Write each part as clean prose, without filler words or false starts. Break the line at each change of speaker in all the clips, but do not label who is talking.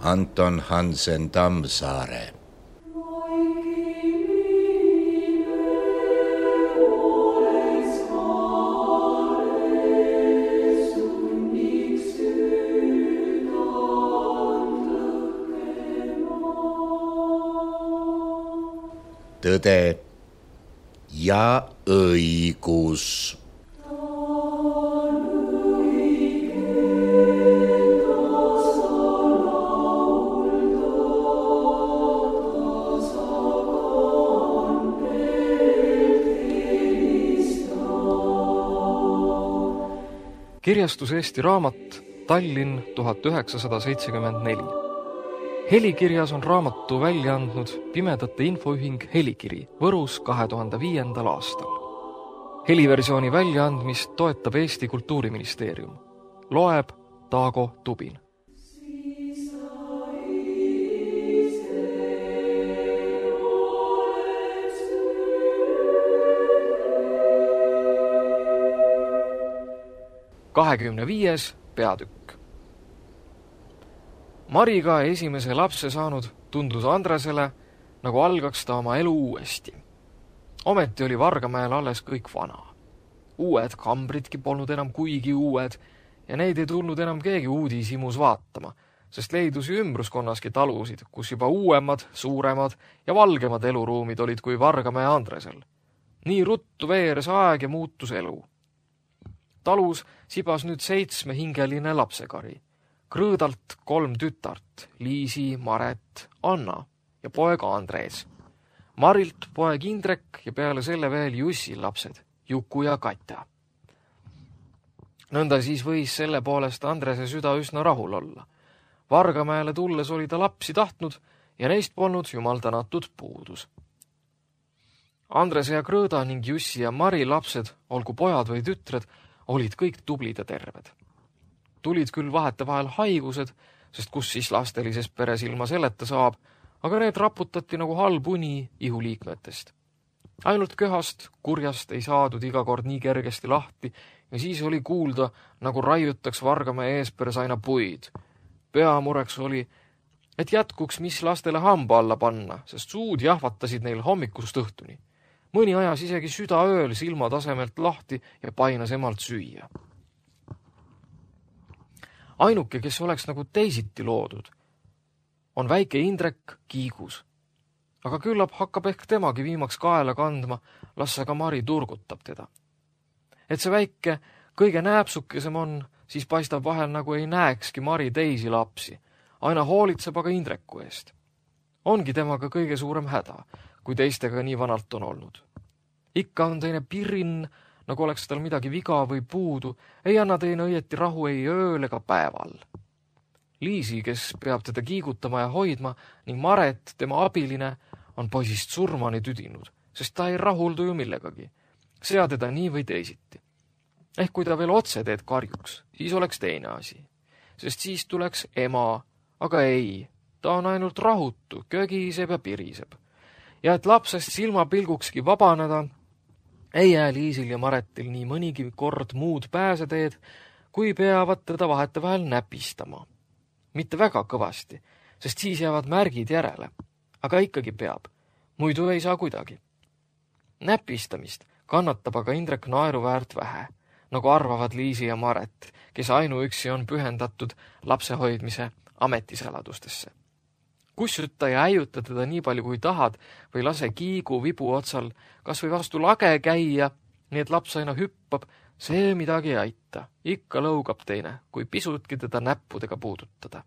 Anton Hansen Tammsaare. Tõde ja õigus.
Kirjastus Eesti Raamat, Tallinn 1974. Helikirjas on raamatu välja andnud Pimedate Infoühing Helikiri Võrus 2005. aastal. Heliversiooni väljaandmist toetab Eesti Kultuuriministeerium. Loeb Taago Tubin. ...25. peatükk. Mariga esimese lapse saanud tundus Andresele, nagu algaks ta oma elu uuesti. Ometi oli Vargamäel alles kõik vana. Uued kambridki polnud enam kuigi uued ja neid ei tulnud enam keegi uudishimus vaatama, sest leidus ümbruskonnaski talusid, kus juba uuemad, suuremad ja valgemad eluruumid olid kui Vargamäe Andresel. Nii ruttu veeres aeg ja muutus elu. Talus sibas nüüd 7 hingeline lapsekari. Krõõdalt 3 tütart, Liisi, Maret, Anna ja poeg Andres. Marilt poeg Indrek ja peale selle veel Jussi lapsed, Juku ja Katja. Nõnda siis võis selle poolest Andrese süda üsna rahul olla. Vargamäele tulles oli ta lapsi tahtnud ja neist polnud jumal tänatud puudus. Andrese ja Krõõda ning Jussi ja Mari lapsed, olgu pojad või tütred, olid kõik tublid ja terved. Tulid küll vahetevahel haigused, sest kus siis lastelises peres ilma selleta saab, aga need raputati nagu halb uni ihuliikmetest. Ainult köhast, kurjast ei saadud iga kord nii kergesti lahti ja siis oli kuulda, nagu raiutaks Vargamäe eesperes aina puid. Peamureks oli, et jätkuks mis lastele hamba alla panna, sest suud jahvatasid neil hommikust õhtuni. Mõni ajas isegi südaööl silma tasemelt lahti ja painas emalt süüa. Ainuke, kes oleks nagu teisiti loodud, on väike Indrek Kiigus. Aga küllap hakkab ehk temagi viimaks kaela kandma, las aga Mari turgutab teda. Et see väike kõige nääpsukesem on, siis paistab vahel nagu ei näekski Mari teisi lapsi. Aina hoolitseb aga Indreku eest. Ongi temaga kõige suurem häda, kui teistega nii vanalt on olnud. Ikka on teine pirrin, nagu oleks tal midagi viga või puudu, ei anna teine õieti rahu ei ööl ega päeval. Liisi, kes peab teda kiigutama ja hoidma, ning Maret, tema abiline, on poisist surmani tüdinud, sest ta ei rahuldu ju millegagi. Sea teda nii või teisiti. Ehk kui ta veel otse teed karjuks, siis oleks teine asi. Sest siis tuleks ema, aga ei, ta on ainult rahutu, kögiseb ja piriseb. Ja et lapsest silmapilgukski vabaneda, ei jää Liisil ja Maretil nii mõnigi kord muud pääseteed, kui peavad teda vahetevahel näpistama. Mitte väga kõvasti, sest siis jäävad märgid järele, aga ikkagi peab, muidu ei saa kuidagi. Näpistamist kannatab aga Indrek naeruväärt vähe, nagu arvavad Liisi ja Maret, kes ainuüksi on pühendatud lapsehoidmise ametisaladustesse. Kussuta ja äiuta teda nii palju kui tahad või lase Kiigu vibu otsal kas või vastu lage käia, nii et laps aina hüppab, see midagi ei aita. Ikka lõugab teine, kui pisutki teda näppudega puudutada.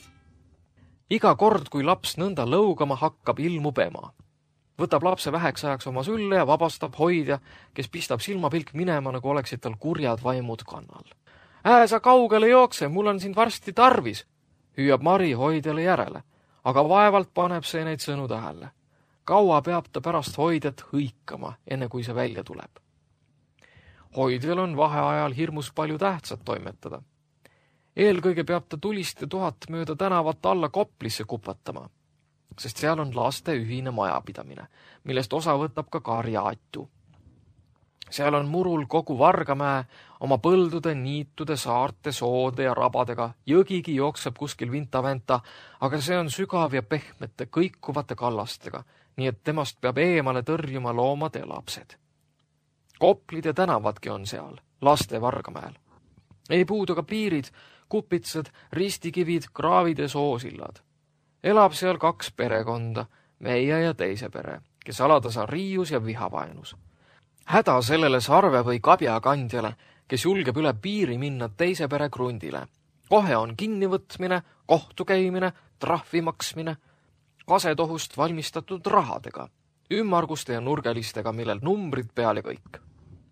Iga kord, kui laps nõnda lõugama hakkab, ilmub ema. Võtab lapse väheks ajaks oma sülle ja vabastab hoidja, kes pistab silmapilk minema, nagu oleksid tal kurjad vaimud kannal. Sa kaugele jookse, mul on sind varsti tarvis, hüüab Mari hoidjale järele. Aga vaevalt paneb see neid sõnu tähele. Kaua peab ta pärast hoidjat hõikama, enne kui see välja tuleb. Hoidjal on vaheajal hirmus palju tähtsat toimetada. Eelkõige peab ta tulist ja tuhat mööda tänavat alla Koplisse kupatama, sest seal on laste ühine majapidamine, millest osa võtab ka Karja Attu. Seal on murul kogu Vargamäe oma põldude, niitude, saarte, soode ja rabadega. Jõgigi jookseb kuskil vinta-venta, aga see on sügav ja pehmete, kõikuvate kallastega, nii et temast peab eemale tõrjuma loomad ja lapsed. Koplid ja tänavadki on seal, laste Vargamäel. Ei puudu ka piirid, kupitsad, ristikivid, kraavid ja soosillad. Elab seal 2 perekonda, meie ja teise pere, kes aladas on riius ja vihavaenus. Häda sellele sarve või kabjakandjale, kes julgeb üle piiri minna teise pere krundile. Kohe on kinnivõtmine, kohtu käimine, trahvi maksmine, kasetohust valmistatud rahadega, ümmarguste ja nurgelistega, millel numbrid peal ja kõik.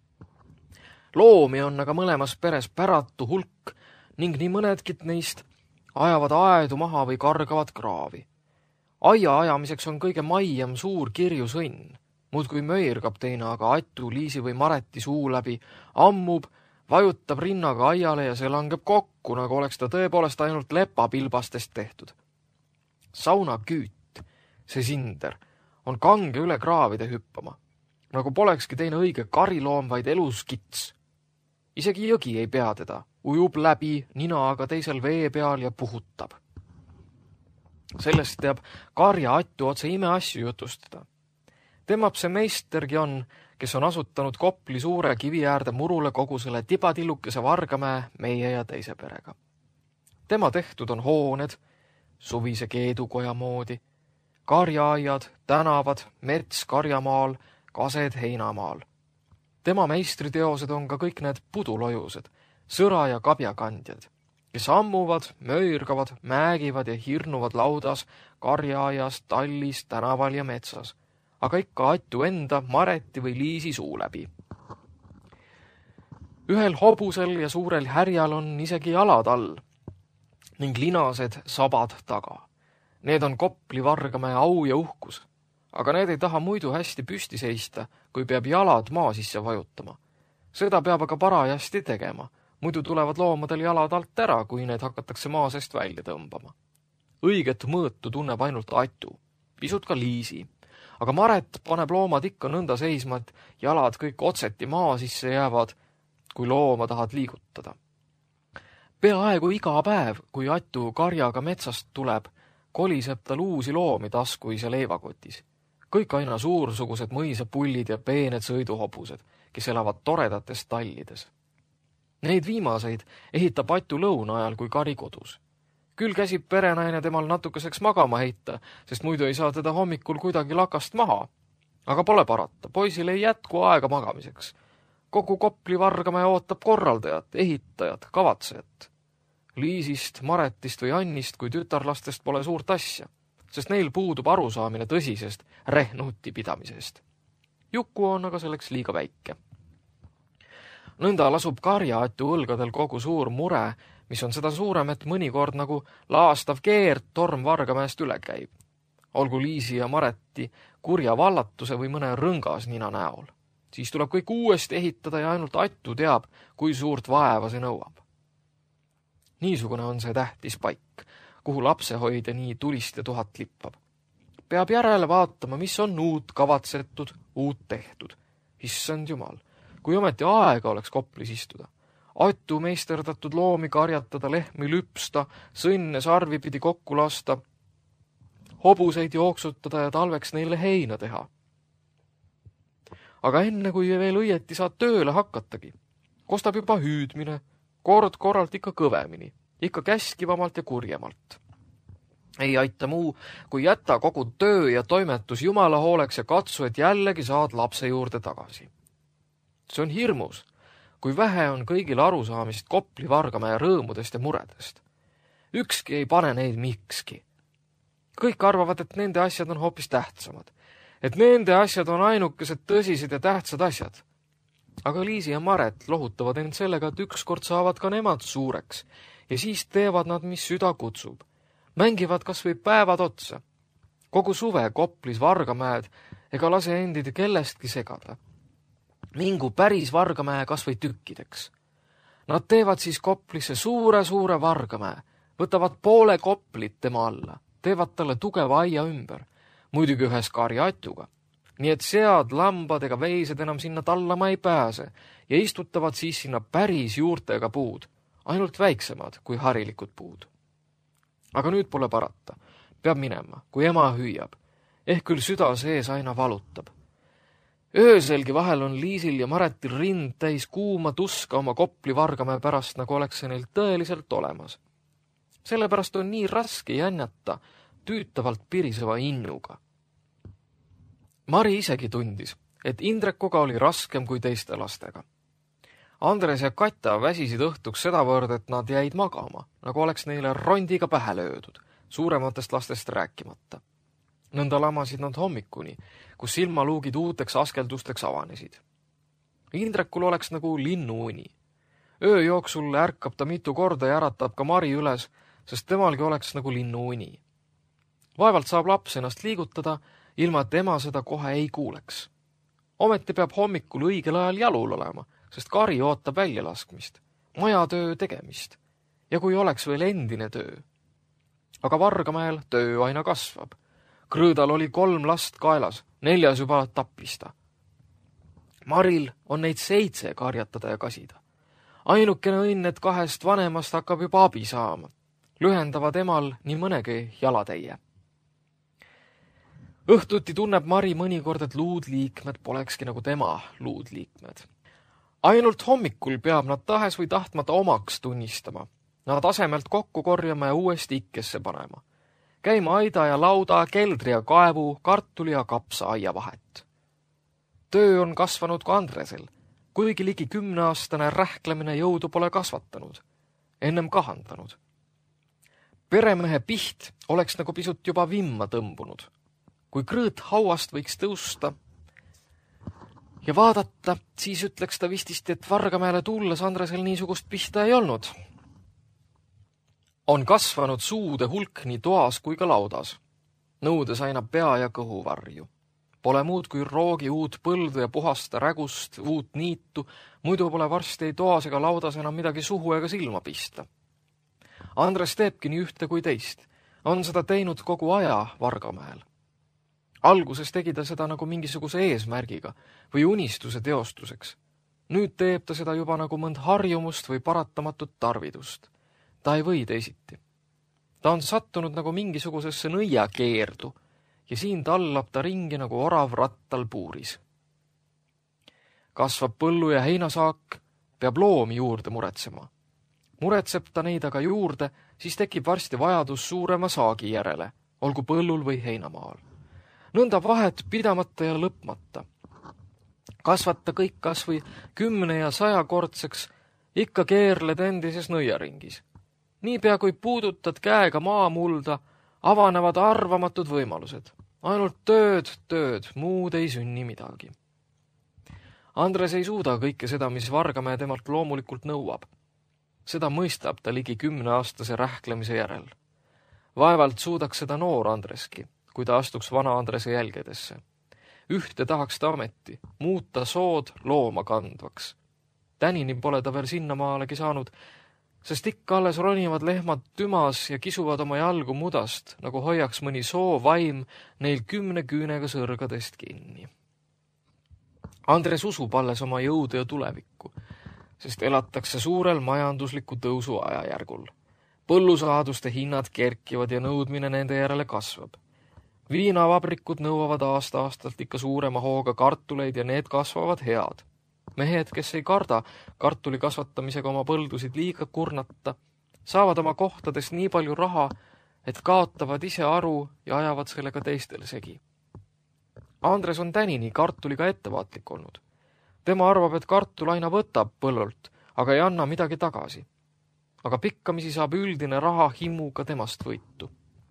Loomi on aga mõlemas peres päratu hulk ning nii mõnedki neist ajavad aedu maha või kargavad kraavi. Aia ajamiseks on kõige maiam suur kirjusõnn. Muudkui möirgab teine aga Atu, Liisi või Mareti suu läbi, ammub, vajutab rinnaga aiale ja see langeb kokku, nagu oleks ta tõepoolest ainult lepapilbastest tehtud. Saunaküüt, see sinder, on kange üle kraavide hüppama, nagu polekski teine õige kariloom, vaid elus kits. Isegi jõgi ei pea teda, ujub läbi, nina aga teisel vee peal ja puhutab. Sellest teab Karja Atu otse imeasju jutustada. Temab see meistergi on, kes on asutanud Kopli suure kivi äärde murule kogu selle tibadillukese Vargamäe meie ja teise perega. Tema tehtud on hooned, suvise keedukoja moodi, karjaaiad, tänavad, mets Karjamaal, kased Heinamaal. Tema meistriteosed on ka kõik need pudulojused, sõra ja kabjakandjad, kes ammuvad, möirgavad, määgivad ja hirnuvad laudas, karjaaias, tallis, tänaval ja metsas, aga ikka Atu enda, Mareti või Liisi suu läbi. Ühel hobusel ja suurel härjal on isegi jalad all ning linased sabad taga. Need on Kopli Vargamäe au ja uhkus, aga need ei taha muidu hästi püsti seista, kui peab jalad maa sisse vajutama. Seda peab aga parajasti tegema, muidu tulevad loomadel jalad alt ära, kui need hakatakse maa seest välja tõmbama. Õiget mõõtu tunneb ainult Atu, pisut ka Liisi. Aga Maret paneb loomad ikka nõnda seisma, et jalad kõik otseti maa sisse jäävad, kui looma tahad liigutada. Peaaegu iga päev, kui Atu karjaga metsast tuleb, koliseb tal uusi loomi taskuis ja leivakotis. Kõik aina suursugused mõisapullid ja peened sõiduhobused, kes elavad toredates tallides. Neid viimaseid ehitab Atu lõuna ajal, kui kari kodus. Küll käsib perenaine temal natukeseks magama heita, sest muidu ei saa teda hommikul kuidagi lakast maha. Aga pole parata, poisil ei jätku aega magamiseks. Kogu Kopli Vargamäe ootab korraldajat, ehitajat, kavatsejat. Liisist, Maretist või Annist kui tütarlastest pole suurt asja, sest neil puudub arusaamine tõsisest rehnuti pidamisest. Juku on aga selleks liiga väike. Nõnda lasub Karja Atu õlgadel kogu suur mure, mis on seda suurem, et mõnikord nagu laastav keerd torm Vargamäest üle käib. Olgu Liisi ja Mareti kurja vallatuse või mõne rõngas nina näol. Siis tuleb kõik uuesti ehitada ja ainult Atu teab, kui suurt vaeva see nõuab. Niisugune on see tähtis paik, kuhu lapsehoidja nii tulist ja tuhat lippab. Peab järele vaatama, mis on uut kavatsetud, uut tehtud. Issand jumal, kui ometi aega oleks Koplis istuda. Atu meisterdatud loomi karjatada, lehmi lüpsta, sõnne sarvi pidi kokku lasta, hobuseid jooksutada ja talveks neile heina teha. Aga enne, kui veel õieti saad tööle hakatagi, kostab juba hüüdmine, kord korralt ikka kõvemini, ikka käskivamalt ja kurjemalt. Ei aita muu, kui jätta kogu töö ja toimetus Jumala hooleks ja katsu, et jällegi saad lapse juurde tagasi. See on hirmus, kui vähe on kõigil arusaamist Kopli Vargamäe rõõmudest ja muredest. Ükski ei pane neid mikski. Kõik arvavad, et nende asjad on hoopis tähtsamad. Et nende asjad on ainukesed tõsised ja tähtsad asjad. Aga Liisi ja Maret lohutavad end sellega, et ükskord saavad ka nemad suureks ja siis teevad nad, mis süda kutsub. Mängivad kas või päevad otsa. Kogu suve Koplis Vargamäed ega lase endid kellestki segada. Mingu päris Vargamäe kas või tükkideks. Nad teevad siis Koplisse suure Vargamäe, võtavad poole Koplit tema alla, teevad talle tugeva aia ümber, muidugi ühes Karja Atuga. nii et sead, lambad ega veised enam sinna tallama ei pääse ja istutavad siis sinna päris juurtega puud, ainult väiksemad kui harilikud puud. Aga nüüd pole parata, peab minema, kui ema hüüab, ehk küll süda sees aina valutab. Ööselgi vahel on Liisil ja Maretil rind täis kuuma tuska oma Kopli Vargamäe pärast, nagu oleks see neil tõeliselt olemas. Sellepärast on nii raske jännata tüütavalt piriseva innuga. Mari isegi tundis, et Indrekuga oli raskem kui teiste lastega. Andres ja Katja väsisid õhtuks sedavõrd, et nad jäid magama, nagu oleks neile rondiga pähe löödud, suurematest lastest rääkimata. Nõnda lamasid nad hommikuni, kus silmaluugid uuteks askeldusteks avanesid. Indrekul oleks nagu linnuuni. Öö jooksul ärkab ta mitu korda ja äratab ka Mari üles, sest temalgi oleks nagu linnuuni. Vaevalt saab laps ennast liigutada, ilma et ema seda kohe ei kuuleks. Ometi peab hommikul õigel ajal jalul olema, sest kari ootab väljalaskmist, majatöö tegemist ja kui oleks veel endine töö. Aga Vargamäel töö aina kasvab. Krõõdal oli 3 last kaelas, 4 juba tappista. Maril on neid 7 karjatada ja kasida. Ainukene õnn, et 2 vanemast hakkab juba abi saama. Lühendavad emal nii mõnegi jalatäie. Õhtuti tunneb Mari mõnikord, et luudliikmed polekski nagu tema luudliikmed. Ainult hommikul peab nad tahes või tahtmata omaks tunnistama. Nad asemelt kokku korjama ja uuesti ikkesse panema. Käima aida ja lauda, keldri ja kaevu, kartuli ja kapsa aia vahet. Töö on kasvanud ka Andresel, kuigi ligi 10-aastane rähklemine jõudu pole kasvatanud, ennem kahandanud. Peremehe piht oleks nagu pisut juba vimma tõmbunud. Kui krõõt hauast võiks tõusta ja vaadata, siis ütleks ta vististi, et Vargamäele tulles Andresel niisugust pihta ei olnud. On kasvanud suude hulk nii toas kui ka laudas, nõudes aina pea ja kõhuvarju. Pole muud kui roogi uut põldu ja puhasta rägust, uut niitu, muidu pole varsti ei toas ega laudas enam midagi suhu ega silma pista. Andres teebki nii ühte kui teist, on seda teinud kogu aja Vargamäel. Alguses tegi ta seda nagu mingisuguse eesmärgiga või unistuse teostuseks. Nüüd teeb ta seda juba nagu mõnd harjumust või paratamatut tarvidust. Ta ei või teisiti. Ta on sattunud nagu mingisugusesse nõiakeerdu ja siin tallab ta ringi nagu orav rattal puuris. Kasvab põllu ja heinasaak, peab loomi juurde muretsema. Muretseb ta neid aga juurde, siis tekib varsti vajadus suurema saagi järele, olgu põllul või heinamaal. Nõnda vahet pidamata ja lõpmata. Kasvata kõik kas või 10 ja 100 kordseks, ikka keerled endises nõiaringis. Niipea kui puudutad käega maamulda, avanevad arvamatud võimalused. Ainult tööd, muud ei sünni midagi. Andres ei suuda kõike seda, mis Vargamäe temalt loomulikult nõuab. Seda mõistab ta ligi 10-aastase rähklemise järel. Vaevalt suudaks seda noor Andreski, kui ta astuks vana Andrese jälgedesse. Ühte tahaks ta ameti, muuta sood looma kandvaks. Tänini pole ta veel sinnamaalegi saanud, sest ikka alles ronivad lehmad tümas ja kisuvad oma jalgu mudast, nagu hoiaks mõni soovaim neil 10 küünega sõrgadest kinni. Andres usub alles oma jõudu ja tulevikku, sest elatakse suurel majandusliku tõusu ajajärgul. Põllusaaduste hinnad kerkivad ja nõudmine nende järele kasvab. Viinavabrikud nõuavad aasta-aastalt ikka suurema hooga kartuleid ja need kasvavad head. Mehed, kes ei karda kartuli kasvatamisega oma põldusid liiga kurnata, saavad oma kohtades nii palju raha, et kaotavad ise aru ja ajavad sellega teistel segi. Andres on tänini kartuliga ettevaatlik olnud. Tema arvab, et kartul aina võtab põllult, aga ei anna midagi tagasi. Aga pikkamisi saab üldine raha himmuga temast võitu.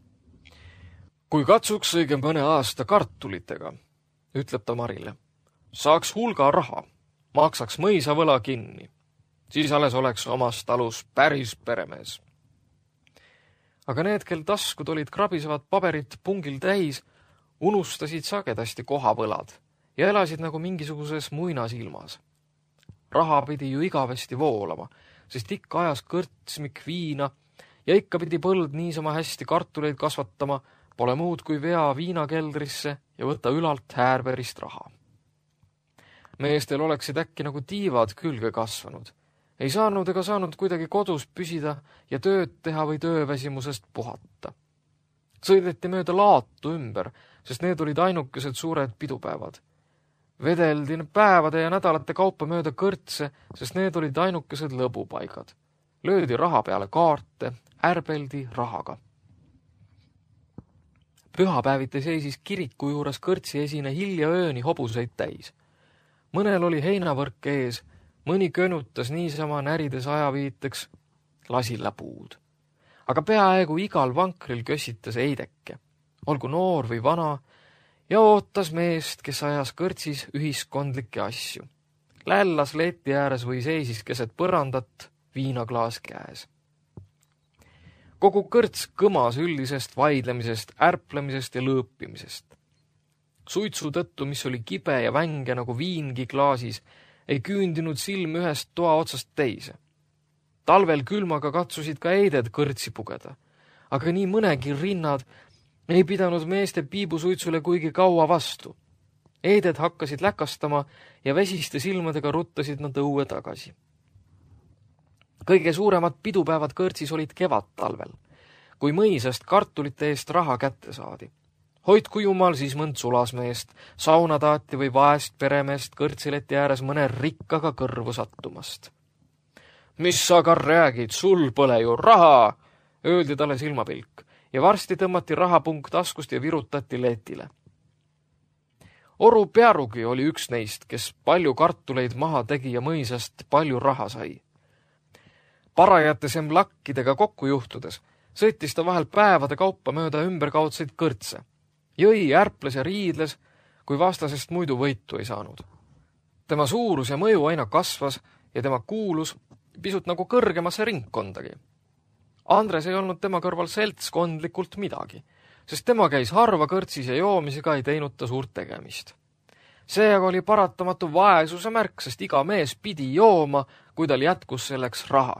Kui katsuks õige mõne aasta kartulitega, ütleb ta Marile, saaks hulga raha, maksaks mõisavõla kinni, siis alles oleks omas talus päris peremees. Aga need, kel taskud olid krabisevad paberit pungil täis, unustasid sagedasti kohavõlad ja elasid nagu mingisuguses muinasilmas. Raha pidi ju igavesti voolama, sest ikka ajas kõrtsmik viina ja ikka pidi põld niisama hästi kartuleid kasvatama, Pole muud kui vea viinakeldrisse ja võta ülalt häärverist raha. Meestel oleksid äkki nagu tiivad külge kasvanud. Ei saanud ega saanud kuidagi kodus püsida ja tööd teha või tööväsimusest puhata. Sõideti mööda laatu ümber, sest need olid ainukesed suured pidupäevad. Vedeldi päevade ja nädalate kaupa mööda kõrtse, sest need olid ainukesed lõbupaigad. Löödi raha peale kaarte, ärbeldi rahaga. Pühapäeviti seisis kiriku juures kõrtsi esine hilja ööni hobuseid täis. Mõnel oli heinavõrk ees, mõni könutas niisama närides ajaviiteks lasillapuud. Aga peaaegu igal vankril kössitas eideke, olgu noor või vana, ja ootas meest, kes ajas kõrtsis ühiskondlikke asju. Lällas leti ääres või seisis keset põrandat, viinaklaas käes. Kogu kõrts kõmas üldisest vaidlemisest, ärplemisest ja lõõpimisest. Suitsu tõttu, mis oli kibe ja vänge nagu viingi klaasis, ei küündinud silm ühest toa otsast teise. Talvel külmaga katsusid ka eided kõrtsi pugeda, aga nii mõnegi rinnad ei pidanud meeste piibusuitsule kuigi kaua vastu. Eided hakkasid läkastama ja vesiste silmadega ruttasid nad õue tagasi. Kõige suuremad pidupäevad kõrtsis olid kevad-talvel, kui mõisast kartulite eest raha kätte saadi. Hoidku jumal siis mõnd sulasmeest, saunataati või vaest peremeest kõrtsileti ääres mõne rikkaga kõrvu sattumast. Mis sa ka räägid, sul pole ju raha, öeldi talle silmapilk ja varsti tõmmati rahapunk taskust ja virutati letile. Oru Pearugi oli üks neist, kes palju kartuleid maha tegi ja mõisast palju raha sai. Parajate semlakkidega kokku juhtudes sõitis ta vahel päevade kaupa mööda ümberkaudseid kõrtse. Jõi, ärples ja riidles, kui vastasest muidu võitu ei saanud. Tema suurus ja mõju aina kasvas ja tema kuulus pisut nagu kõrgemasse ringkondagi. Andres ei olnud tema kõrval seltskondlikult midagi, sest tema käis harva kõrtsis ja joomisega ei teinud ta suurt tegemist. See aga oli paratamatu vaesuse märk, sest iga mees pidi jooma, kui tal jätkus selleks raha.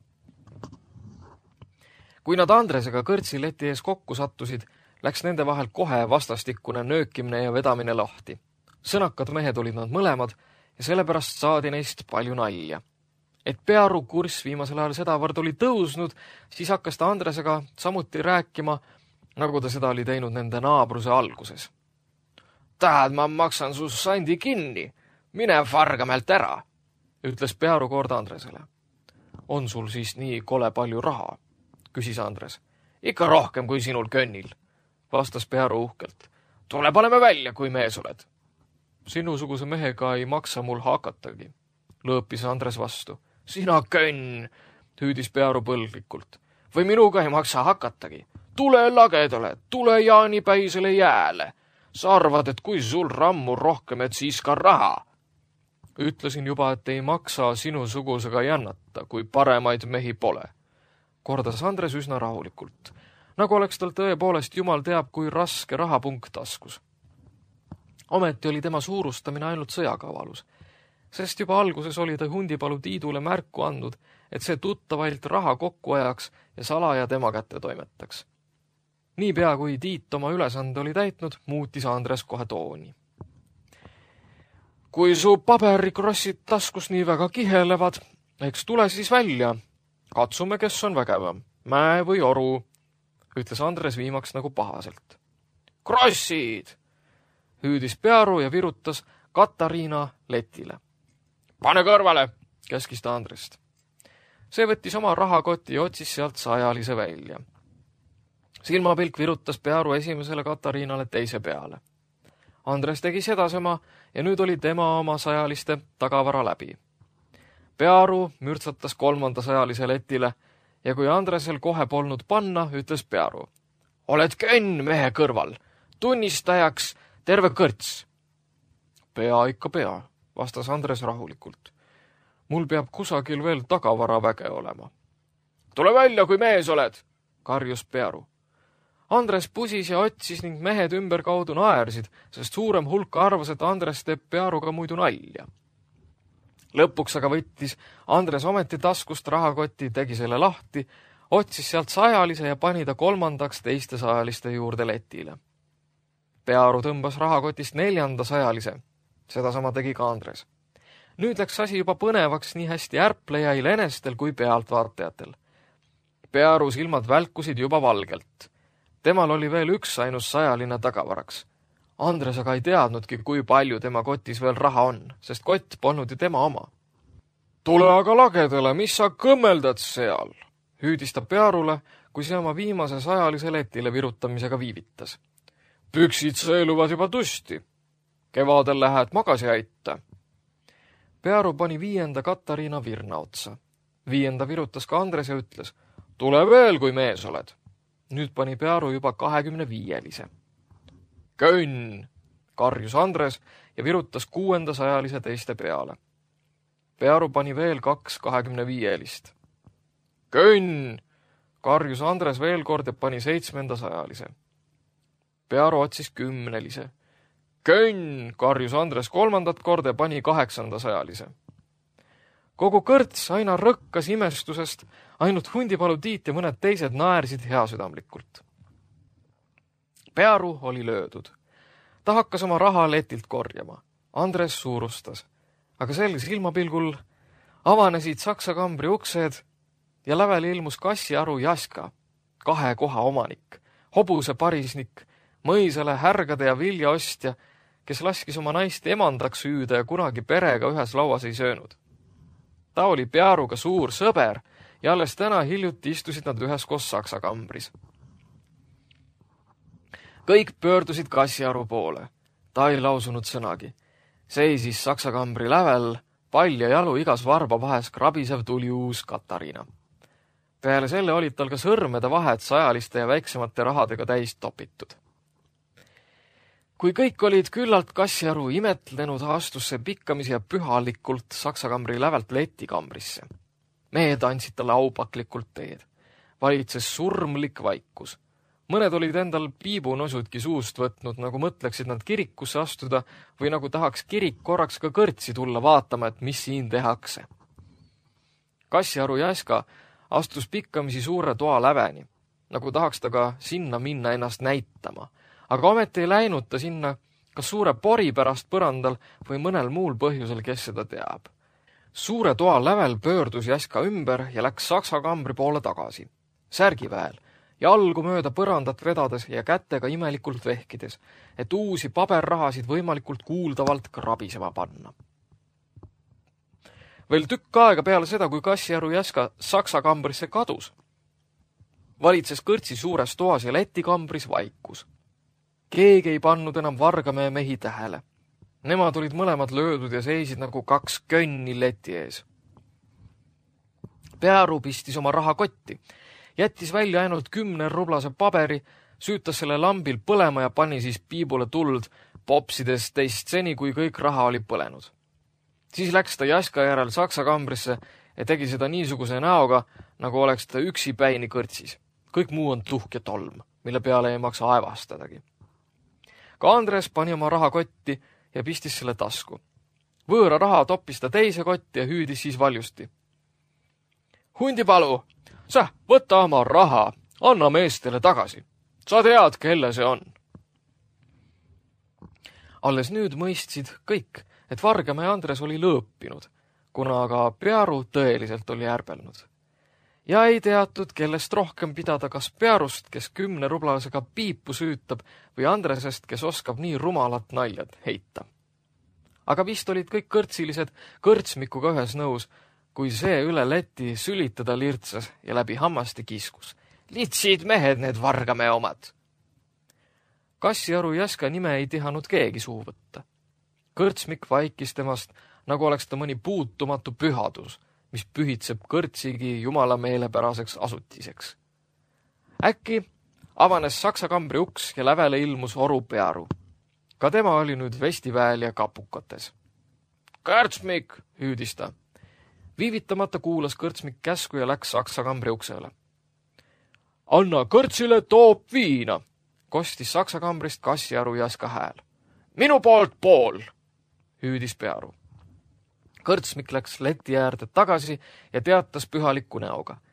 Kui nad Andresega kõrtsileti ees kokku sattusid, läks nende vahel kohe vastastikune nöökimine ja vedamine lahti. Sõnakad mehed olid nad mõlemad ja sellepärast saadi neist palju nalja. Et Pearu kurss viimasel ajal sedavõrd oli tõusnud, siis hakkas ta Andresega samuti rääkima, nagu ta seda oli teinud nende naabruse alguses. Tahad, ma maksan su sandi kinni, mine Fargamäelt ära, ütles Pearu kord Andresele. On sul siis nii kole palju raha, küsis Andres. Ikka rohkem kui sinul könnil, vastas Pearu uhkelt. Tule paneme välja, kui mees oled. Sinusuguse mehega ei maksa mul hakatagi, lõõpis Andres vastu. Sina könn, hüüdis Pearu põlglikult. Või minuga ei maksa hakatagi. Tule lagedale, tule jaanipäisele jääle. Sa arvad, et kui sul rammu rohkem, et siis ka raha. Ütlesin juba, et ei maksa sinusugusega jännata, kui paremaid mehi pole, kordas Andres üsna rahulikult. Nagu oleks tal tõepoolest jumal teab, kui raske rahapunk taskus. Ometi oli tema suurustamine ainult sõjakavalus, sest juba alguses oli ta Hundipalu Tiidule märku andnud, et see tuttavailt raha kokku ajaks ja salaja tema kätte toimetaks. Niipea kui Tiit oma ülesande oli täitnud, muutis Andres kohe tooni. Kui su paberikrossid taskus nii väga kihelevad, eks tule siis välja. Katsume, kes on vägevam, mäe või oru, ütles Andres viimaks nagu pahaselt. Krossid, hüüdis Pearu ja virutas Katariina letile. Pane kõrvale, käskis ta Andrest. See võttis oma rahakoti ja otsis sealt 100 välja. Silmapilk virutas Pearu esimesele Katariinale teise peale. Andres tegi sedasema ja nüüd oli tema oma 100 tagavara läbi. Pearu mürtsatas 3. 100 letile ja kui Andresel kohe polnud panna, ütles Pearu. Oled könn mehe kõrval, tunnistajaks terve kõrts. Pea ikka pea, vastas Andres rahulikult. Mul peab kusagil veel tagavara väge olema. Tule välja, kui mees oled, karjus Pearu. Andres pusis ja otsis ning mehed ümberkaudu naersid, sest suurem hulk arvas, et Andres teeb Pearuga muidu nalja. Lõpuks aga võttis Andres ometi taskust rahakoti, tegi selle lahti, otsis sealt 100 ja pani ta kolmandaks teiste 100 juurde letile. Pearu tõmbas rahakotist 4. 100. Sedasama tegi ka Andres. Nüüd läks asi juba põnevaks nii hästi ärplejail enestel kui pealtvaatajatel. Pearu silmad välkusid juba valgelt. Temal oli veel üksainus 100 tagavaraks. Andres aga ei teadnudki, kui palju tema kotis veel raha on, sest kott polnud ju tema oma. Tule aga lagedale, mis sa kõmmeldad seal, hüüdis ta Pearule, kui see oma viimase 100 letile virutamisega viivitas. Püksid sõeluvad juba tusti. Kevadel lähed magasi aita. Pearu pani 5. Katariina virna otsa. 5. virutas ka Andres ja ütles, tule veel, kui mees oled. Nüüd pani Pearu juba 25. Könn, karjus Andres ja virutas 6. 100 teiste peale. Pearu pani veel 2 25. Könn, karjus Andres veel kord ja pani 7. 100. Pearu otsis 10. Könn, karjus Andres 3. korda ja pani 8. 100. Kogu kõrts aina rõkkas imestusest, ainult Hundipalu Tiit ja mõned teised naersid heasüdamlikult. Pearu oli löödud. Ta hakkas oma raha letilt korjama. Andres suurustas. Aga sel silmapilgul avanesid Saksa kambri uksed ja lävele ilmus kassiaru Jaska, 2 koha omanik, hobuse parisnik, mõisale härgade ja viljaostja, kes laskis oma naist emandaks süüda ja kunagi perega ühes lauas ei söönud. Ta oli Pearuga suur sõber ja alles täna hiljuti istusid nad üheskoos Saksa kambris. Kõik pöördusid kassiaru poole. Ta ei lausunud sõnagi. Seisis Saksa kambri lävel, pall ja jalu igas varba vahes krabisev tuli uus Katariina. Peale selle olid tal ka sõrmede vahed 100 ja väiksemate rahadega täis topitud. Kui kõik olid küllalt kassiaru imetlenud, astus see pikkamisi ja pühalikult Saksa kambri lävelt leti kambrisse. Mehed andsid talle aupaklikult teed. Valitses surmlik vaikus. Mõned olid endal piibunosudki suust võtnud, nagu mõtleksid nad kirikusse astuda või nagu tahaks kirik korraks ka kõrtsi tulla vaatama, et mis siin tehakse. Kassiaru Jaska astus pikkamisi suure toa läveni, nagu tahaks ta ka sinna minna ennast näitama. Aga ometi ei läinud ta sinna kas suure pori pärast põrandal või mõnel muul põhjusel, kes seda teab. Suure toa lävel pöördus Jaska ümber ja läks Saksa kambri poole tagasi. Särgiväel, jalgu mööda põrandat vedades ja kätega imelikult vehkides, et uusi paberrahasid võimalikult kuuldavalt krabisema panna. Veel tükk aega peale seda, kui kassiaru Jaska Saksa kambrisse kadus, valitses kõrtsi suures toas ja letikambris vaikus. Keegi ei pannud enam Vargamäe mehi tähele. Nemad olid mõlemad löödud ja seisid nagu 2 könni leti ees. Pearu pistis oma rahakotti, jättis välja ainult 10 rublase paberi, süütas selle lambil põlema ja pani siis piibule tuld, popsides teist seni, kui kõik raha oli põlenud. Siis läks ta Jaska järel Saksa kambrisse ja tegi seda niisuguse näoga, nagu oleks ta üksipäini kõrtsis. Kõik muu on tuhk ja tolm, mille peale ei maksa aevastadagi. Ka Andres pani oma rahakotti ja pistis selle tasku. Võõra raha toppis ta teise kotti ja hüüdis siis valjusti. Hundipalu, sa võta oma raha, anna meestele tagasi. Sa tead, kelle see on. Alles nüüd mõistsid kõik, et Vargamäe Andres oli lõõpinud, kuna aga Pearu tõeliselt oli ärbelnud. Ja ei teatud, kellest rohkem pidada, kas Pearust, kes 10 rublasega piipu süütab, või Andresest, kes oskab nii rumalat naljad heita. Aga vist olid kõik kõrtsilised kõrtsmikuga ühes nõus, kui see üle leti sülitada lirtsas ja läbi hammaste kiskus. Litsid mehed need Vargamäe omad. Kassiaru Jaska nime ei tihanud keegi suu võtta. Kõrtsmik vaikis temast, nagu oleks ta mõni puutumatu pühadus, mis pühitseb kõrtsigi jumala meelepäraseks asutiseks. Äkki avanes Saksa kambri uks ja lävele ilmus oru Pearu. Ka tema oli nüüd vestiväel ja kapukates. Kõrtsmik, hüüdis ta. Viivitamata kuulas kõrtsmik käsku ja läks Saksa kambri uksele. Anna kõrtsile toop viina, kostis Saksa kambrist kassiaru Jaska hääl. Minu poolt pool, hüüdis Pearu. Kõrtsmik läks leti äärde tagasi ja teatas pühaliku näoga.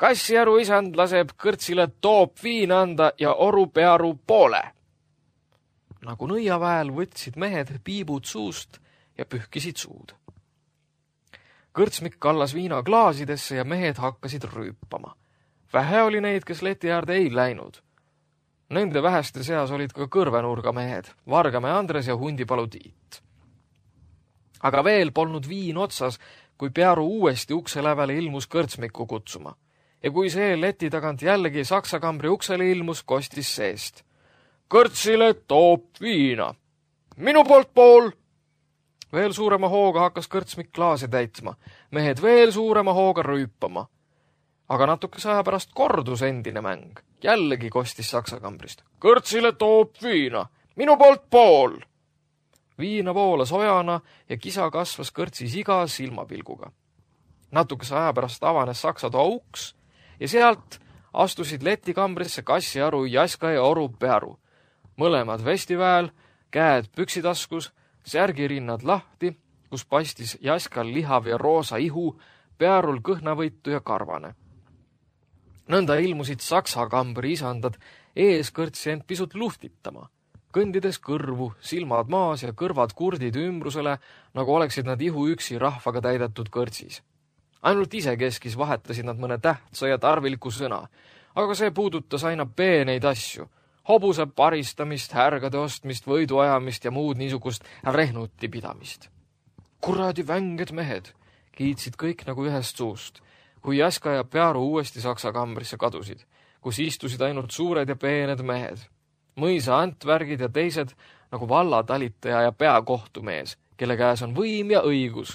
Kassiaru isand laseb kõrtsile toop viina anda ja Oru Pearu poole. Nagu nõiaväel võtsid mehed piibud suust ja pühkisid suud. Kõrtsmik kallas viina klaasidesse ja mehed hakkasid rüüpama. Vähe oli neid, kes leti äärde ei läinud. Nende väheste seas olid ka kõrvenurga mehed, Vargamäe Andres ja Hundipalu Tiit. Aga veel polnud viin otsas, kui Pearu uuesti ukse lävele ilmus kõrtsmiku kutsuma. Ja kui see leti tagant jällegi saksa kambri uksele ilmus, kostis seest. Kõrtsile toop viina. Minu poolt pool! Veel suurema hooga hakkas kõrtsmik klaasi täitma. Mehed veel suurema hooga rüüpama. Aga natukese aja pärast kordus endine mäng. Jällegi kostis saksa kambrist. Kõrtsile toop viina. Minu poolt pool! Viina voolas ojana ja kisa kasvas kõrtsis iga silmapilguga. Natukese aja pärast avanes saksa toa uks ja sealt astusid leti kambrisse Kassiaru, Jaska ja Oru Pearu. Mõlemad vestiväel, käed püksitaskus, särgirinnad lahti, kus paistis Jaskal lihav ja roosa ihu, Pearul kõhnavõitu ja karvane. Nõnda ilmusid saksa kambri isandad ees kõrtsi end pisut luhtitama, kõndides kõrvu, silmad maas ja kõrvad kurdid ümbrusele, nagu oleksid nad ihu üksi rahvaga täidetud kõrtsis. Ainult isekeskis vahetasid nad mõne tähtsa ja tarviliku sõna, aga see puudutas aina peeneid asju, hobuse paristamist, härgade ostmist, võiduajamist ja muud niisugust rehnuti pidamist. Kuradi vänged mehed, kiitsid kõik nagu ühest suust, kui Jaska ja Pearu uuesti saksa kambrisse kadusid, kus istusid ainult suured ja peened mehed, mõisa antvärgid ja teised nagu vallatalitaja ja peakohtumees, kelle käes on võim ja õigus.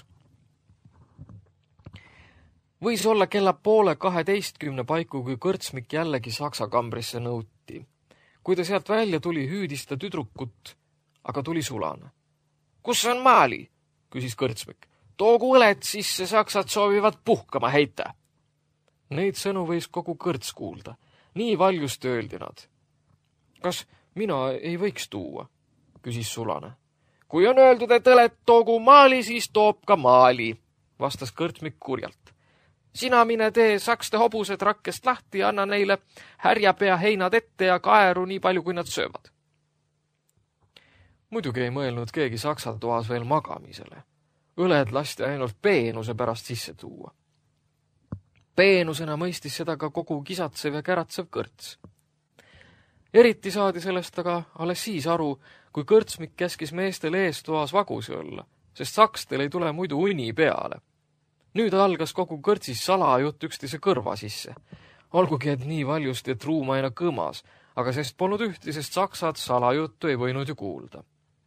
Võis olla kella 11:30 paiku, kui kõrtsmik jällegi saksa kambrisse nõuti. Kui ta sealt välja tuli, hüüdis ta tüdrukut, aga tuli sulane. Kus on maali? Küsis kõrtsmik. Toogu õlet sisse, saksad soovivad puhkama heita. Neid sõnu võis kogu kõrts kuulda. Nii valjust öeldi nad. Kas mina ei võiks tuua? Küsis sulane. Kui on öeldud, et õlet toogu maali, siis toob ka maali, vastas kõrtsmik kurjalt. Sina mine tee sakste hobused rakkest lahti ja anna neile härjapea heinad ette ja kaeru nii palju, kui nad söövad. Muidugi ei mõelnud keegi saksa toas veel magamisele. Õled lasti ainult peenuse pärast sisse tuua. Peenusena mõistis seda ka kogu kisatsev ja käratsev kõrts. Eriti saadi sellest aga alles siis aru, kui kõrtsmik käskis meestel eestoas vagusi olla, sest sakstel ei tule muidu uni peale. Nüüd algas kogu kõrtsis salajutt üksteise kõrva sisse. Olgugi, et nii valjust, et ruum aina kõmas, aga sest polnud ühti, sest saksad salajuttu ei võinud ju kuulda.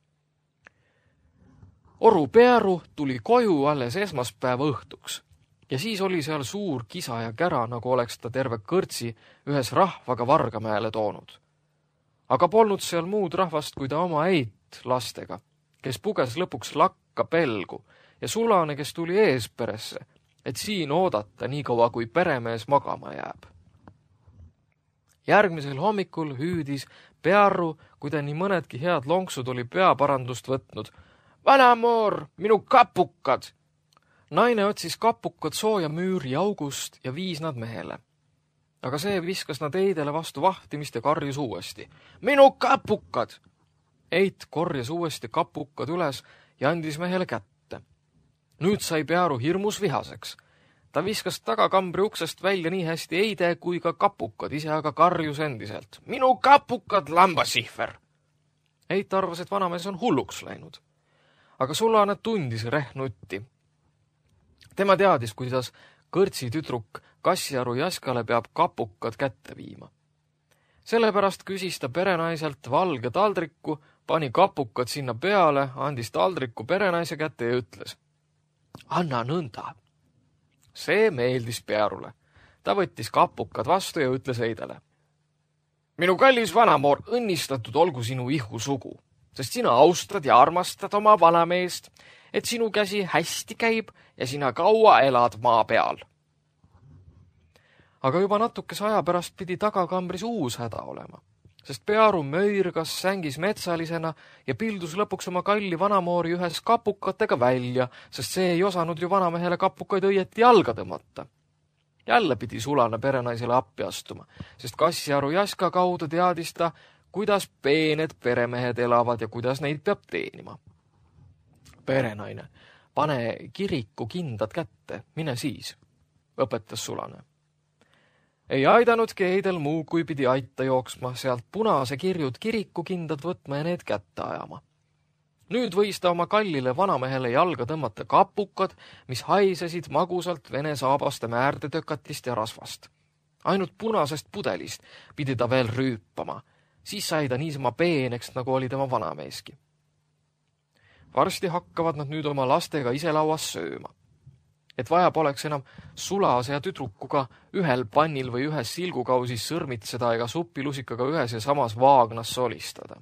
Oru Pearu tuli koju alles esmaspäeva õhtuks ja siis oli seal suur kisa ja kära, nagu oleks ta terve kõrtsi ühes rahvaga Vargamäele toonud. Aga polnud seal muud rahvast kui ta oma eit lastega, kes puges lõpuks lakka pelgu ja sulane, kes tuli eesperesse, et siin oodata nii kaua, kui peremees magama jääb. Järgmisel hommikul hüüdis Pearu, kui ta nii mõnedki head lonksud oli peaparandust võtnud. Vanamoor, minu kapukad! Naine otsis kapukad sooja müüri august ja viis nad mehele. Aga see viskas nad eidele vastu vahtimist ja karjus uuesti. Minu kapukad! Eit korjas uuesti kapukad üles ja andis mehele kätte. Nüüd sai Pearu hirmus vihaseks. Ta viskas tagakambri uksest välja nii hästi eide kui ka kapukad, ise aga karjus endiselt. Minu kapukad, lambasihver! Eit arvas, et vanamees on hulluks läinud. Aga sulane tundis rehnutti. Tema teadis, kuidas kõrtsi tüdruk Kassiaru Jaskale peab kapukad kätte viima. Sellepärast küsis ta perenaiselt valge taldriku, pani kapukad sinna peale, andis taldriku perenaise kätte ja ütles. Anna nõnda. See meeldis Pearule. Ta võttis kapukad vastu ja ütles eidele. Minu kallis vanamoor, õnnistatud olgu sinu ihu sugu, sest sina austad ja armastad oma vanameest, et sinu käsi hästi käib ja sina kaua elad maa peal. Aga juba natukese aja pärast pidi tagakambris uus häda olema, sest Pearu möirgas, sängis metsalisena ja pildus lõpuks oma kalli vanamoori ühes kapukatega välja, sest see ei osanud ju vanamehele kapukaid õieti jalga tõmmata. Jälle pidi Sulane perenaisele appi astuma, sest Kassiaru Jaska kaudu teadis ta, kuidas peened peremehed elavad ja kuidas neid peab teenima. Perenaine, pane kiriku kindad kätte, mine siis, õpetas Sulane. Ei aidanudki Heidel muu, kui pidi aita jooksma, sealt punase kirjud kirikukindad võtma ja need kätte ajama. Nüüd võis ta oma kallile vanamehele jalga tõmmata kapukad, mis haisesid magusalt vene saabaste määrdetökatist ja rasvast. Ainult punasest pudelist pidi ta veel rüüpama, siis sai ta niisama peeneks, nagu oli tema vanameeski. Varsti hakkavad nad nüüd oma lastega ise lauas sööma. Et vaja poleks enam Sulase ja tüdrukuga ühel pannil või ühes silgukausis sõrmitseda ega suppilusikaga ühes ja samas vaagnas solistada.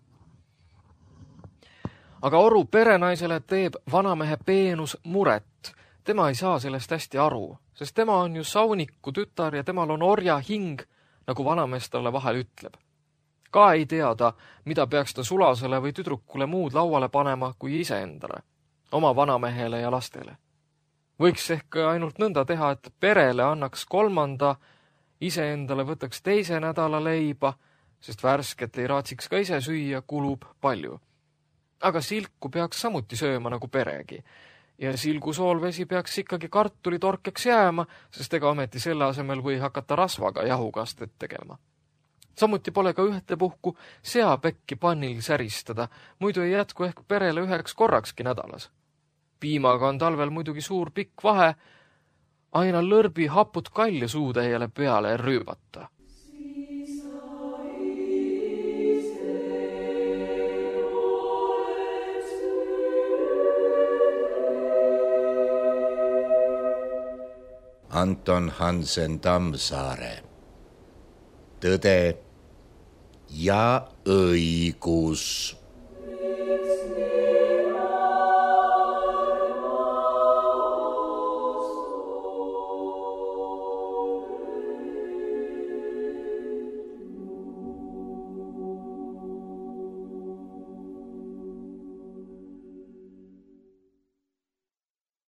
Aga Oru perenaisele teeb vanamehe peenus muret. Tema ei saa sellest hästi aru, sest tema on ju sauniku tütar ja temal on orja hing, nagu vanamees talle vahel ütleb. Ka ei teada, mida peaks ta Sulasele või tüdrukule muud lauale panema kui iseendale, oma vanamehele ja lastele. Võiks ehk ainult nõnda teha, et perele annaks 3., iseendale võtaks 2. nädala leiba, sest värsket ei raatsiks ka ise süüa, kulub palju. Aga silku peaks samuti sööma nagu peregi. Ja silgu soolvesi peaks ikkagi kartulitorkeks jääma, sest ega ometi selle asemel või hakata rasvaga jahukastet tegema. Samuti pole ka ühtepuhku seapekki pannil säristada, muidu ei jätku ehk perele 1 korrakski nädalas. Piimaga on talvel muidugi suur pikk vahe, aina lõrbi haput kalja suutäiele peale rüübata.
Anton Hansen Tammsaare. Tõde ja õigus.